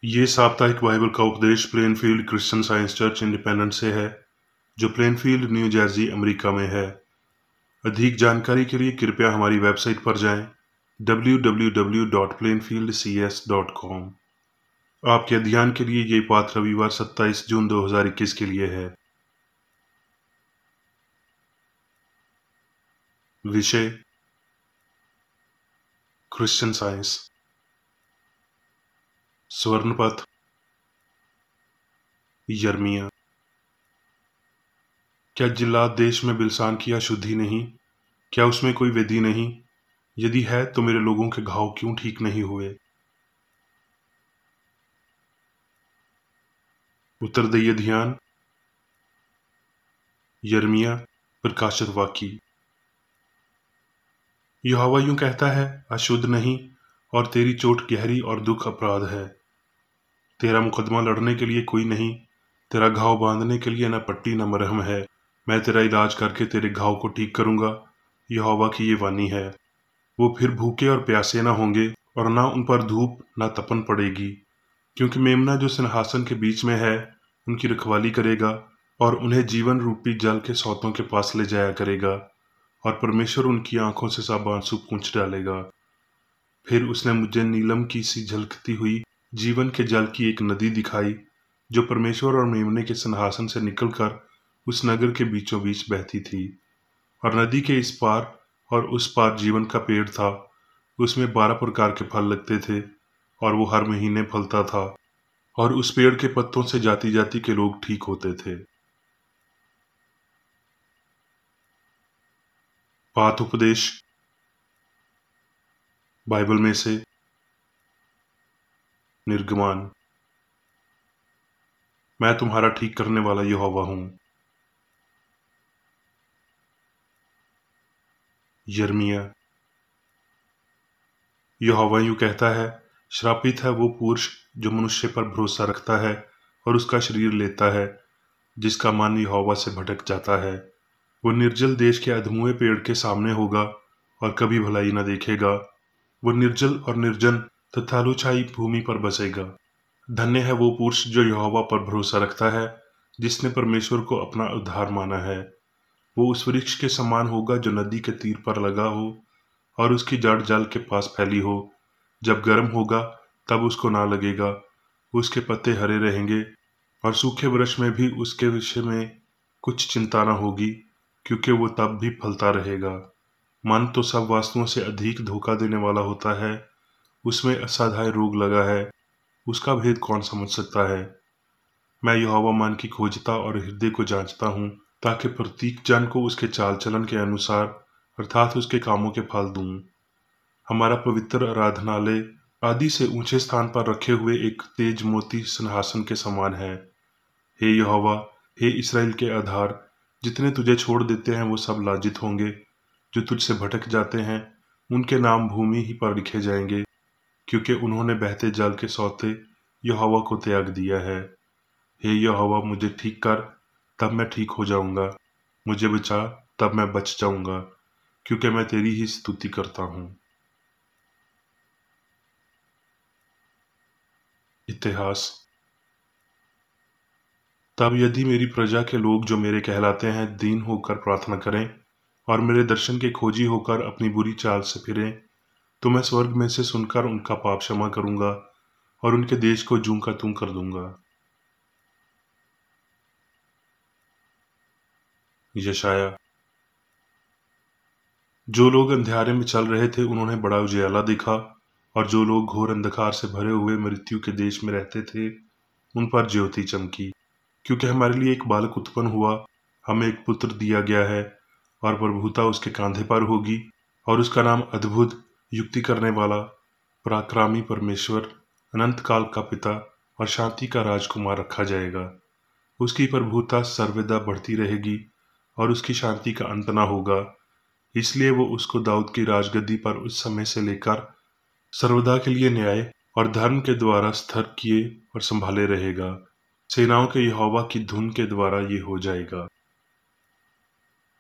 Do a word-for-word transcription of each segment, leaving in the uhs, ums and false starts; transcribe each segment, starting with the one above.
ये साप्ताहिक बाइबल का उपदेश Plainfield Christian Science Church Independent से है, जो प्लेनफील्ड, न्यू जर्सी, अमेरिका में है। अधिक जानकारी के लिए कृपया हमारी वेबसाइट पर जाएं W W W dot Plainfield C S dot com. आपके ध्यान के लिए ये पाठ रविवार सत्ताईस जून दो हज़ार इक्कीस के लिए है। विषय क्रिश्चियन साइंस। स्वर्णपथ यर्मिया। क्या जिल्लाद देश में बिलसान की अशुद्धि नहीं? क्या उसमें कोई विधि नहीं? यदि है तो मेरे लोगों के घाव क्यों ठीक नहीं हुए? उत्तरदेय ध्यान। यर्मिया प्रकाशित वाक्य। यहोवा यूं कहता है, अशुद्ध नहीं, और तेरी चोट गहरी और दुख अपराध है। तेरा मुकदमा लड़ने के लिए कोई नहीं, तेरा घाव बांधने के लिए न पट्टी न मरहम है। मैं तेरा इलाज करके तेरे घाव को ठीक करूंगा, यहोवा की ये वाणी है। वो फिर भूखे और प्यासे न होंगे, और ना उन पर धूप न तपन पड़ेगी, क्योंकि मेमना जो सिंहासन के बीच में है उनकी रखवाली करेगा, और उन्हें जीवन रूपी जल के सोतों के पास ले जाया करेगा, और परमेश्वर उनकी आंखों से सब आंसू पूंछ डालेगा। फिर उसने मुझे नीलम की सी झलकती हुई जीवन के जल की एक नदी दिखाई, जो परमेश्वर और मेमने के सिंहासन से निकलकर उस नगर के बीचों बीच बहती थी। और नदी के इस पार और उस पार जीवन का पेड़ था। उसमें बारह प्रकार के फल लगते थे, और वो हर महीने फलता था, और उस पेड़ के पत्तों से जाति जाति के लोग ठीक होते थे। पाठ उपदेश बाइबल में से निर्गमान। मैं तुम्हारा ठीक करने वाला यहोवा हूं। यर्मिया। यहोवा यूं कहता है, श्रापित है वो पुरुष जो मनुष्य पर भरोसा रखता है और उसका शरीर लेता है, जिसका मन यहोवा से भटक जाता है। वो निर्जल देश के अधमुए पेड़ के सामने होगा और कभी भलाई न देखेगा। वो निर्जल और निर्जन तथा लुछाई भूमि पर बसेगा। धन्य है वो पुरुष जो यहोवा पर भरोसा रखता है, जिसने परमेश्वर को अपना उद्धार माना है। वो उस वृक्ष के समान होगा जो नदी के तीर पर लगा हो, और उसकी जड़ जल के पास फैली हो। जब गर्म होगा तब उसको ना लगेगा, उसके पत्ते हरे रहेंगे, और सूखे वृक्ष में भी उसके विषय में कुछ चिंता न होगी, क्योंकि वो तब भी फलता रहेगा। मन तो सब वस्तुओं से अधिक धोखा देने वाला होता है, उसमें असाध्य रोग लगा है, उसका भेद कौन समझ सकता है। मैं यहोवा मन की खोजता और हृदय को जांचता हूँ, ताकि प्रत्येक जन को उसके चाल चलन के अनुसार अर्थात उसके कामों के फल दूं। हमारा पवित्र आराधनालय आदि से ऊंचे स्थान पर रखे हुए एक तेज मोती सिंहासन के समान है। हे यहोवा, हे इस्राएल के आधार, जितने तुझे छोड़ देते हैं वो सब लाजित होंगे। जो तुझसे भटक जाते हैं उनके नाम भूमि ही पर लिखे जाएंगे, क्योंकि उन्होंने बहते जल के सौते यहोवा को त्याग दिया है। हे यहोवा, मुझे ठीक कर, तब मैं ठीक हो जाऊंगा। मुझे बचा, तब मैं बच जाऊंगा, क्योंकि मैं तेरी ही स्तुति करता हूँ। इतिहास। तब यदि मेरी प्रजा के लोग जो मेरे कहलाते हैं दीन होकर प्रार्थना करें और मेरे दर्शन के खोजी होकर अपनी बुरी चाल से फिरें, तो मैं स्वर्ग में से सुनकर उनका पाप क्षमा करूंगा और उनके देश को जूं का तूं कर दूंगा। यशाया। जो लोग अंधेरे में चल रहे थे उन्होंने बड़ा उजियाला देखा, और जो लोग घोर अंधकार से भरे हुए मृत्यु के देश में रहते थे उन पर ज्योति चमकी। क्योंकि हमारे लिए एक बालक उत्पन्न हुआ, हमें एक पुत्र दिया गया है, और प्रभुता उसके कांधे पर होगी, और उसका नाम अद्भुत, युक्ति करने वाला, पराक्रमी परमेश्वर, अनंत काल का पिता और शांति का राजकुमार रखा जाएगा। उसकी प्रभुता सर्वदा बढ़ती रहेगी, और उसकी शांति का अंत न होगा। इसलिए वो उसको दाऊद की राजगद्दी पर उस समय से लेकर सर्वदा के लिए न्याय और धर्म के द्वारा स्थिर किए और संभाले रहेगा। सेनाओं के यहोवा की धुन के द्वारा ये हो जाएगा।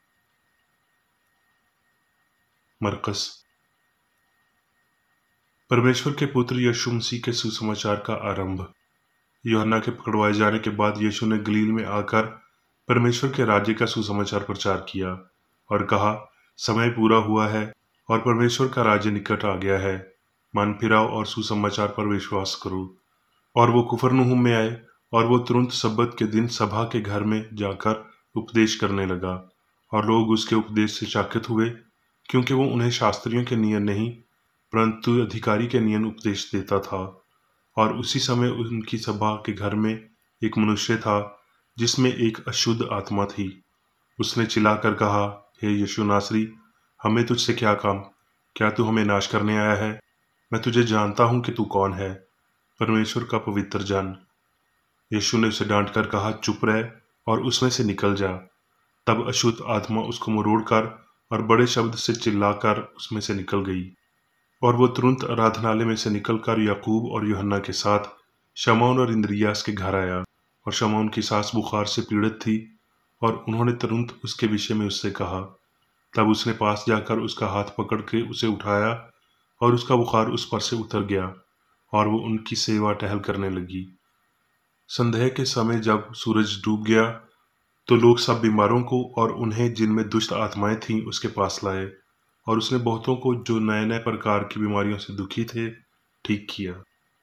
मरकस। परमेश्वर के पुत्र यीशु मसीह के सुसमाचार का आरंभ। यूहन्ना के पकड़वाए जाने के बाद यीशु ने गलील में आकर परमेश्वर के राज्य का सुसमाचार प्रचार किया और कहा, समय पूरा हुआ है और परमेश्वर का राज्य निकट आ गया है। मन फिराओ और सुसमाचार पर विश्वास करो। और वो कुफरनहूम में आए और वो तुरंत सब्बत के दिन सभा के घर में जाकर उपदेश करने लगा और लोग उसके उपदेश से चकित हुए, क्योंकि वो उन्हें शास्त्रियों के नियम नहीं परंतु अधिकारी के नियम उपदेश देता था। और उसी समय उनकी सभा के घर में एक मनुष्य था जिसमें एक अशुद्ध आत्मा थी। उसने चिल्लाकर कहा, हे यीशु नासरी, हमें तुझसे क्या काम? क्या तू हमें नाश करने आया है? मैं तुझे जानता हूं कि तू कौन है, परमेश्वर का पवित्र जन। यीशु ने उसे डांटकर कहा, चुप रह और उसमें से निकल जा। तब अशुद्ध आत्मा उसको मरोड़कर और बड़े शब्द से चिल्लाकर उसमें से निकल गई। और वो तुरंत आराधनालय में से निकलकर याकूब और यूहन्ना के साथ शमौन और इंद्रियास के घर आया। और शमौन की सास बुखार से पीड़ित थी और उन्होंने तुरंत उसके विषय में उससे कहा। तब उसने पास जाकर उसका हाथ पकड़ के उसे उठाया और उसका बुखार उस पर से उतर गया और वो उनकी सेवा टहल करने लगी। संध्या के समय जब सूरज डूब गया तो लोग सब बीमारों को और उन्हें जिनमें दुष्ट आत्माएं थीं उसके पास लाए और उसने बहुतों को जो नए नए प्रकार की बीमारियों से दुखी थे ठीक किया।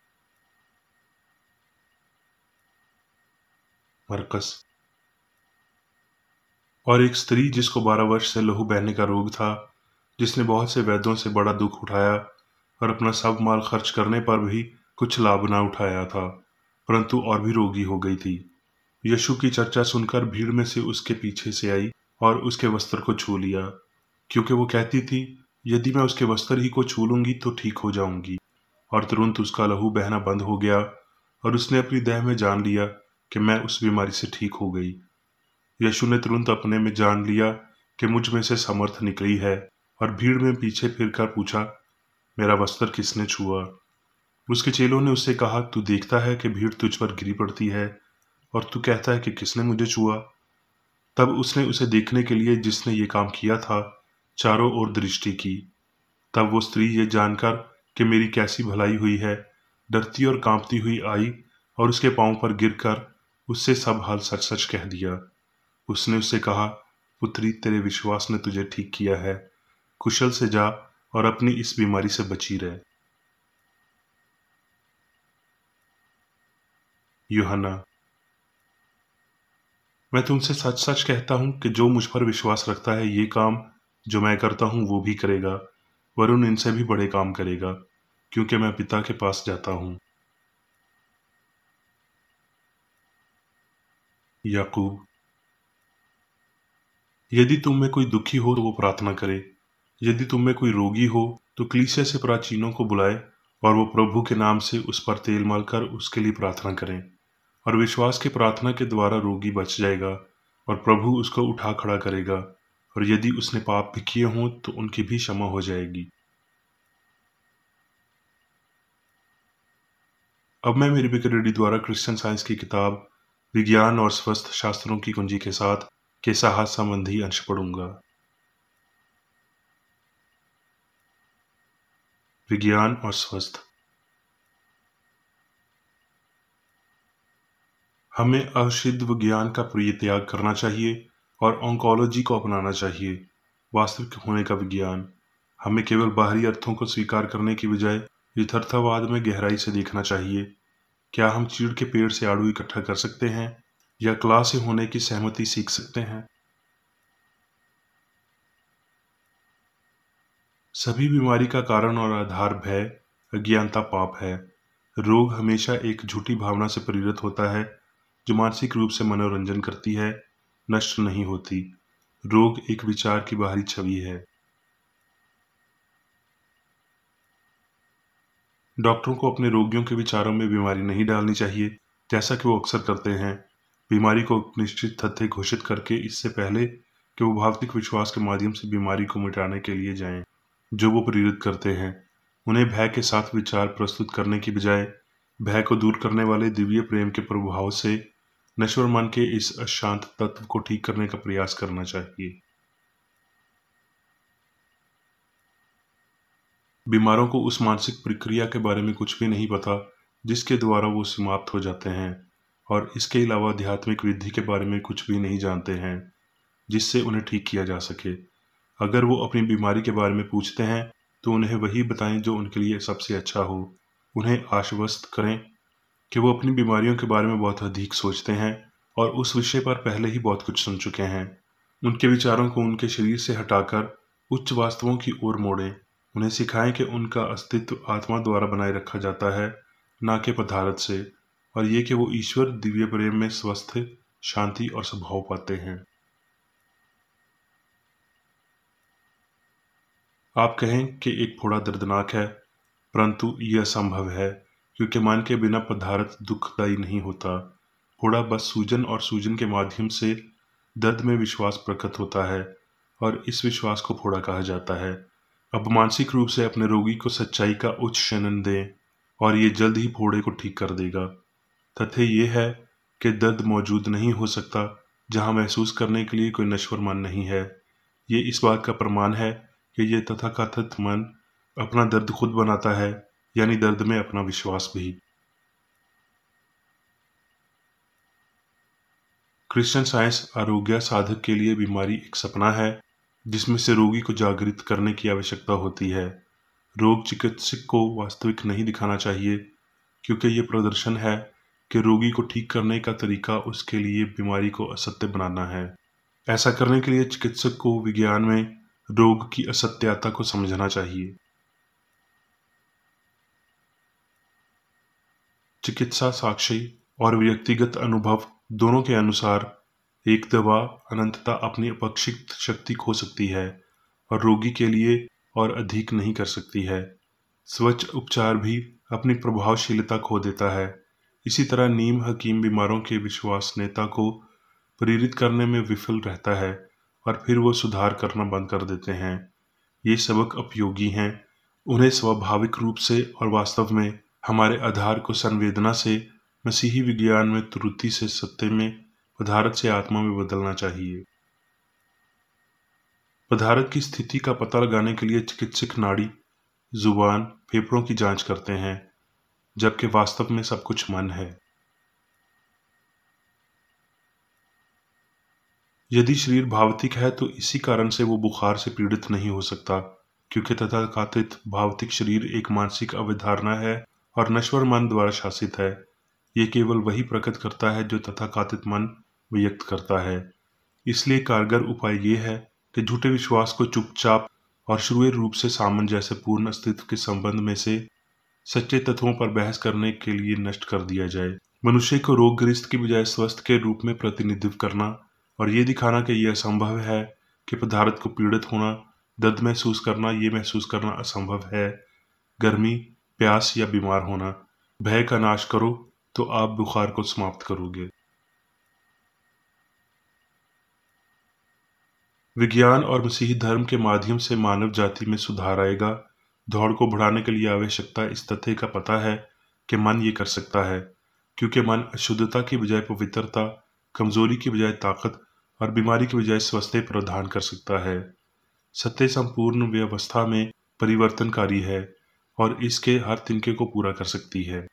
मरकस। और एक स्त्री जिसको बारह वर्ष से लहू बहने का रोग था, जिसने बहुत से वैद्यों से बड़ा दुख उठाया और अपना सब माल खर्च करने पर भी कुछ लाभ ना उठाया था, परंतु और भी रोगी हो गई थी। यीशु की चर्चा सुनकर भीड़ में से उसके पीछे से आई और उसके वस्त्र को छू लिया, क्योंकि वो कहती थी, यदि मैं उसके वस्त्र ही को छू लूंगी तो ठीक हो जाऊंगी। और तुरंत उसका लहू बहना बंद हो गया और उसने अपनी देह में जान लिया कि मैं उस बीमारी से ठीक हो गई। यीशु ने तुरंत अपने में जान लिया कि मुझ में से समर्थ निकली है और भीड़ में पीछे फिरकर पूछा, मेरा वस्त्र किसने छुआ? उसके चेलों ने उससे कहा, तू देखता है कि भीड़ तुझ पर गिरी पड़ती है और तू कहता है कि किसने मुझे छुआ? तब उसने उसे देखने के लिए जिसने ये काम किया था चारों ओर दृष्टि की। तब वो स्त्री ये जानकर कि मेरी कैसी भलाई हुई है, डरती और कांपती हुई आई और उसके पांव पर गिरकर उससे सब हाल सच सच कह दिया। उसने उससे कहा, पुत्री, तेरे विश्वास ने तुझे ठीक किया है, कुशल से जा और अपनी इस बीमारी से बची रहे। यूहन्ना। मैं तुमसे सच सच कहता हूं कि जो मुझ पर विश्वास रखता है ये काम जो मैं करता हूं वो भी करेगा, वरुण इनसे भी बड़े काम करेगा, क्योंकि मैं पिता के पास जाता हूं। याकूब। यदि तुम में कोई दुखी हो तो वो प्रार्थना करे, यदि तुम में कोई रोगी हो तो कलीसिया से प्राचीनों को बुलाए और वो प्रभु के नाम से उस पर तेल मलकर उसके लिए प्रार्थना करें। और विश्वास की प्रार्थना के द्वारा रोगी बच जाएगा और प्रभु उसको उठा खड़ा करेगा। और यदि उसने पाप भी किए हों तो उनकी भी क्षमा हो जाएगी। अब मैं मेरी बिकरेडी द्वारा क्रिश्चियन साइंस की किताब विज्ञान और स्वस्थ शास्त्रों की कुंजी के साथ केसाहात संबंधी अंश पढ़ूंगा। विज्ञान और स्वस्थ। हमें अशुद्ध विज्ञान का परित्याग करना चाहिए और ऑन्कोलॉजी को अपनाना चाहिए, वास्तविक होने का विज्ञान। हमें केवल बाहरी अर्थों को स्वीकार करने की बजाय यथार्थवाद में गहराई से देखना चाहिए। क्या हम चीड़ के पेड़ से आड़ू इकट्ठा कर सकते हैं या कला से होने की सहमति सीख सकते हैं? सभी बीमारी का कारण और आधार भय, अज्ञानता, पाप है। रोग हमेशा एक झूठी भावना से प्रेरित होता है जो मानसिक रूप से मनोरंजन करती है, नष्ट नहीं होती। रोग एक विचार की बाहरी छवि है। डॉक्टरों को अपने रोगियों के विचारों में बीमारी नहीं डालनी चाहिए, जैसा कि वो अक्सर करते हैं, बीमारी को निश्चित तथ्य घोषित करके इससे पहले कि वो भौतिक विश्वास के माध्यम से बीमारी को मिटाने के लिए जाएं, जो वो प्रेरित करते हैं। उन्हें भय के साथ विचार प्रस्तुत करने की बजाय भय को दूर करने वाले दिव्य प्रेम के प्रभाव से नश्वर मन के इस अशांत तत्व को ठीक करने का प्रयास करना चाहिए। बीमारों को उस मानसिक प्रक्रिया के बारे में कुछ भी नहीं पता जिसके द्वारा वो समाप्त हो जाते हैं, और इसके अलावा आध्यात्मिक विधि के बारे में कुछ भी नहीं जानते हैं जिससे उन्हें ठीक किया जा सके। अगर वो अपनी बीमारी के बारे में पूछते हैं तो उन्हें वही बताएं जो उनके लिए सबसे अच्छा हो। उन्हें आश्वस्त करें कि वो अपनी बीमारियों के बारे में बहुत अधिक सोचते हैं और उस विषय पर पहले ही बहुत कुछ सुन चुके हैं। उनके विचारों को उनके शरीर से हटाकर उच्च वास्तवों की ओर मोड़ें। उन्हें सिखाएं कि उनका अस्तित्व आत्मा द्वारा बनाए रखा जाता है, ना कि पदार्थ से, और ये कि वो ईश्वर दिव्य प्रेम में स्वस्थ, शांति और सद्भाव पाते हैं। आप कहें कि एक फोड़ा दर्दनाक है, परंतु यह असंभव है, क्योंकि मन के बिना पदार्थ दुखदायी नहीं होता। फोड़ा बस सूजन और सूजन के माध्यम से दर्द में विश्वास प्रकट होता है, और इस विश्वास को फोड़ा कहा जाता है। अब मानसिक रूप से अपने रोगी को सच्चाई का उच्च शनन दें, और ये जल्द ही फोड़े को ठीक कर देगा। तथ्य ये है कि दर्द मौजूद नहीं हो सकता जहां महसूस करने के लिए कोई नश्वर मन नहीं है। ये इस बात का प्रमाण है कि ये तथाकथित मन अपना दर्द खुद बनाता है, यानी दर्द में अपना विश्वास भी। क्रिश्चियन साइंस आरोग्य साधक के लिए बीमारी एक सपना है जिसमें से रोगी को जागृत करने की आवश्यकता होती है। रोग चिकित्सक को वास्तविक नहीं दिखाना चाहिए, क्योंकि ये प्रदर्शन है कि रोगी को ठीक करने का तरीका उसके लिए बीमारी को असत्य बनाना है। ऐसा करने के लिए चिकित्सक को विज्ञान में रोग की असत्यता को समझना चाहिए। चिकित्सा साक्ष्य और व्यक्तिगत अनुभव दोनों के अनुसार एक दवा अनंतता अपनी अपेक्षित शक्ति खो सकती है और रोगी के लिए और अधिक नहीं कर सकती है। स्वच्छ उपचार भी अपनी प्रभावशीलता खो देता है। इसी तरह नीम हकीम बीमारों के विश्वसनीयता को प्रेरित करने में विफल रहता है और फिर वो सुधार करना बंद कर देते हैं। ये सबक उपयोगी हैं। उन्हें स्वाभाविक रूप से और वास्तव में हमारे आधार को संवेदना से मसीही विज्ञान में त्रुटि से सत्य में, पदार्थ से आत्मा में बदलना चाहिए। पदार्थ की स्थिति का पता लगाने के लिए चिकित्सक नाड़ी, जुबान, फेफड़ों की जांच करते हैं, जबकि वास्तव में सब कुछ मन है। यदि शरीर भावतिक है तो इसी कारण से वो बुखार से पीड़ित नहीं हो सकता, क्योंकि तथाकथित भावतिक शरीर एक मानसिक अवधारणा है और नश्वर मन द्वारा शासित है। ये केवल वही प्रकट करता है जो तथाकथित मन व्यक्त करता है। इसलिए कारगर उपाय ये है कि झूठे विश्वास को चुपचाप और शुरुआती रूप से सामंजस्य पूर्ण अस्तित्व के संबंध में से सच्चे तत्वों पर बहस करने के लिए नष्ट कर दिया जाए। मनुष्य को रोगग्रस्त की बजाय स्वस्थ के रूप में प्रतिनिधित्व करना और ये दिखाना कि यह असंभव है कि पदार्थ को पीड़ित होना, दर्द महसूस करना, ये महसूस करना असंभव है, गर्मी, प्यास या बीमार होना। भय का नाश करो तो आप बुखार को समाप्त करोगे। विज्ञान और मसीही धर्म के माध्यम से मानव जाति में सुधार आएगा। दौड़ को बढ़ाने के लिए आवश्यकता इस तथ्य का पता है कि मन ये कर सकता है, क्योंकि मन अशुद्धता की बजाय पवित्रता, कमजोरी की बजाय ताकत और बीमारी की बजाय स्वास्थ्य प्रदान कर सकता है। सत्य संपूर्ण व्यवस्था में परिवर्तनकारी है और इसके हर तिनके को पूरा कर सकती है।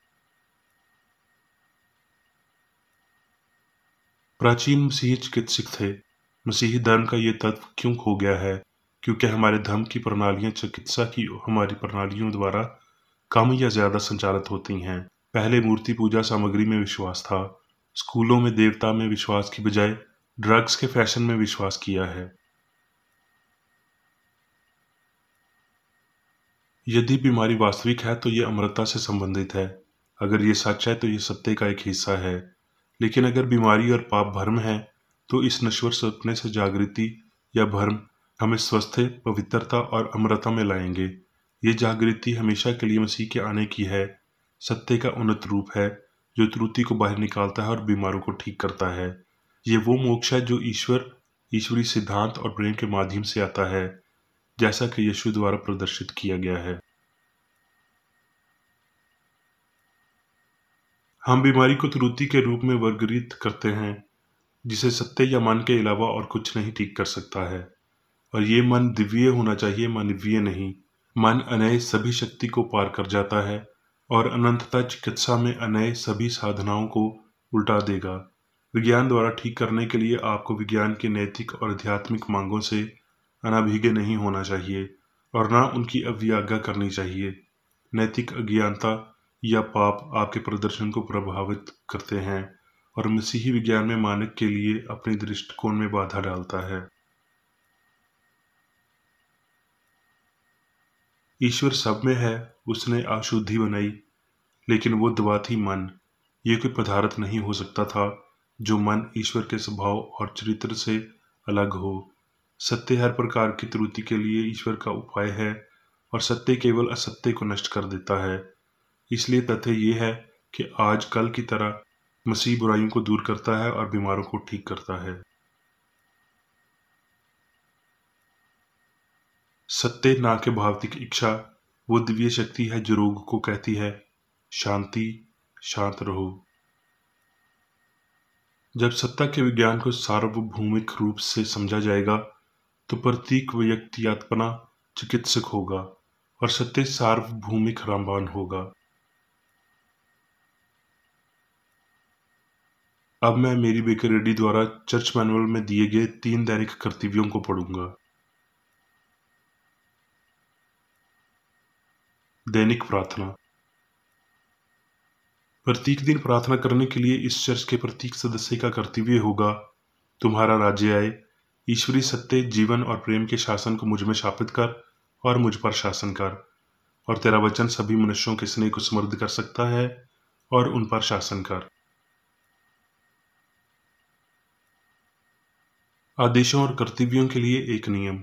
प्राचीन मसीही चिकित्सक थे। मसीही धर्म का ये तत्व क्यों खो गया है? क्योंकि हमारे धर्म की प्रणालियां चिकित्सा की हमारी प्रणालियों द्वारा कम या ज्यादा संचालित होती हैं। पहले मूर्ति पूजा सामग्री में विश्वास था। स्कूलों में देवता में विश्वास की बजाय ड्रग्स के फैशन में विश्वास किया है। यदि बीमारी वास्तविक है तो ये अमरता से संबंधित है। अगर ये सच है तो ये सत्य का एक हिस्सा है। लेकिन अगर बीमारी और पाप भ्रम है तो इस नश्वर सपने से जागृति या भ्रम हमें स्वस्थ, पवित्रता और अमरता में लाएंगे। ये जागृति हमेशा के लिए मसीह के आने की है। सत्य का उन्नत रूप है जो त्रुटि को बाहर निकालता है और बीमारों को ठीक करता है। ये वो मोक्ष है जो ईश्वर ईश्वरी सिद्धांत और प्रेम के माध्यम से आता है, जैसा कि यीशु द्वारा प्रदर्शित किया गया है। हम बीमारी को त्रुटि के रूप में वर्गीकृत करते हैं, जिसे सत्य या मन के अलावा और कुछ नहीं ठीक कर सकता है। और ये मन दिव्य होना चाहिए, मानवीय नहीं। मन अनय सभी शक्ति को पार कर जाता है और अनंतता चिकित्सा में अनय सभी साधनाओं को उल्टा देगा। विज्ञान द्वारा ठीक करने के लिए आपको विज्ञान के नैतिक और आध्यात्मिक मांगों से अनाभिज्ञ नहीं होना चाहिए और ना उनकी अवज्ञा करनी चाहिए। नैतिक अज्ञानता या पाप आपके प्रदर्शन को प्रभावित करते हैं और मसीही विज्ञान में मानक के लिए अपने दृष्टिकोण में बाधा डालता है। ईश्वर सब में है, उसने अशुद्धि बनाई, लेकिन वो दबाती मन। ये कोई पदार्थ नहीं हो सकता था जो मन ईश्वर के स्वभाव और चरित्र से अलग हो। सत्य हर प्रकार की त्रुटि के लिए ईश्वर का उपाय है और सत्य केवल असत्य को नष्ट कर देता है। इसलिए तथ्य ये है कि आज कल की तरह मसीह बुराइयों को दूर करता है और बीमारों को ठीक करता है। सत्य ना के भौतिक इच्छा वो दिव्य शक्ति है जो रोग को कहती है शांति, शांत रहो। जब सत्ता के विज्ञान को सार्वभौमिक रूप से समझा जाएगा तो प्रत्येक व्यक्तियात्मना चिकित्सक होगा और सत्य सार्वभौमिक रामबाण होगा। अब मैं मेरी बेकर रेड्डी द्वारा चर्च मैनुअल में दिए गए तीन दैनिक कर्तव्यों को पढ़ूंगा। दैनिक प्रार्थना। प्रत्येक दिन प्रार्थना करने के लिए इस चर्च के प्रत्येक सदस्य का कर्तव्य होगा, तुम्हारा राज्य आए, ईश्वरीय सत्य, जीवन और प्रेम के शासन को मुझ में स्थापित कर और मुझ पर शासन कर, और तेरा वचन सभी मनुष्यों के स्नेह को समृद्ध कर सकता है और उन पर शासन कर। आदेशों और कर्तव्यों के लिए एक नियम।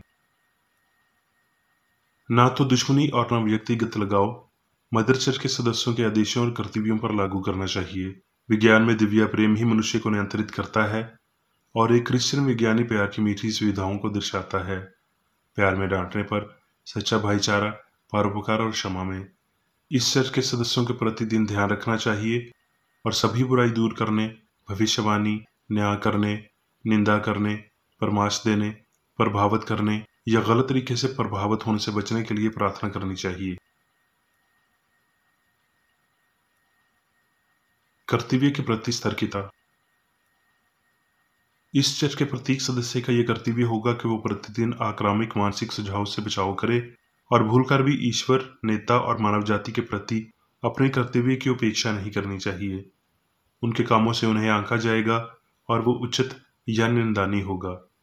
ना तो दुश्मनी और ना व्यक्तिगत लगाव मदर चर्च के सदस्यों के आदेशों और कर्तव्यों पर लागू करना चाहिए। विज्ञान में दिव्य प्रेम ही मनुष्य को नियंत्रित करता है और एक क्रिश्चियन विज्ञानी प्यार की मीठी सुविधाओं को दर्शाता है। प्यार में डांटने पर, सच्चा भाईचारा, परोपकार और क्षमा में। इस चर्च के सदस्यों के प्रति दिन ध्यान रखना चाहिए और सभी बुराई दूर करने, भविष्यवाणी, न्याय करने, निंदा करने, परामर्श देने, प्रभावित करने या गलत तरीके से प्रभावित होने से बचने के लिए प्रार्थना करनी चाहिए। कर्तव्य के प्रति सतर्कता। इस चर्च के प्रत्येक सदस्य का यह कर्तव्य होगा कि वो प्रतिदिन आक्रामक मानसिक सुझाव से बचाव करे और भूलकर भी ईश्वर, नेता और मानव जाति के प्रति अपने कर्तव्य की उपेक्षा नहीं करनी चाहिए। उनके कामों से उन्हें आंका जाएगा और वो उचित या निंदनीय होगा।